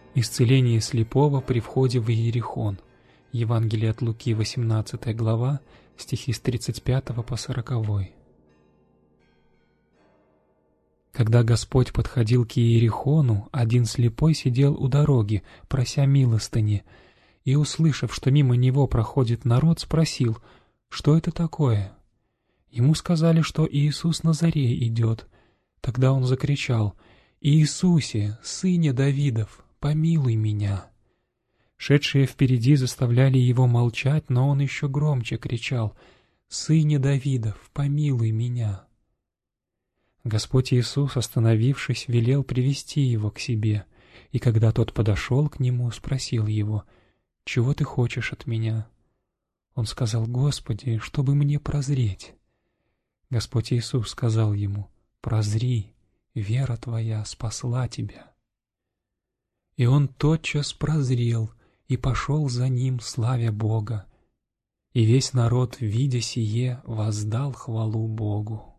Исцеление слепого при входе в Иерихон. Евангелие от Луки, 18 глава, стихи с 35 по 40. Когда Господь подходил к Иерихону, один слепой сидел у дороги, прося милостыни, и, услышав, что мимо него проходит народ, спросил, что это такое. Ему сказали, что Иисус Назарей идет. Тогда он закричал: «Иисусе, сыне Давидов, помилуй меня!» Шедшие впереди заставляли его молчать, но он еще громче кричал: «Сыне Давидов, помилуй меня!» Господь Иисус, остановившись, велел привести его к себе, и когда тот подошел к нему, спросил его: «Чего ты хочешь от меня?» Он сказал: «Господи, чтобы мне прозреть». Господь Иисус сказал ему: «Прозри, вера твоя спасла тебя». И он тотчас прозрел и пошел за ним, славя Бога. И весь народ, видя сие, воздал хвалу Богу.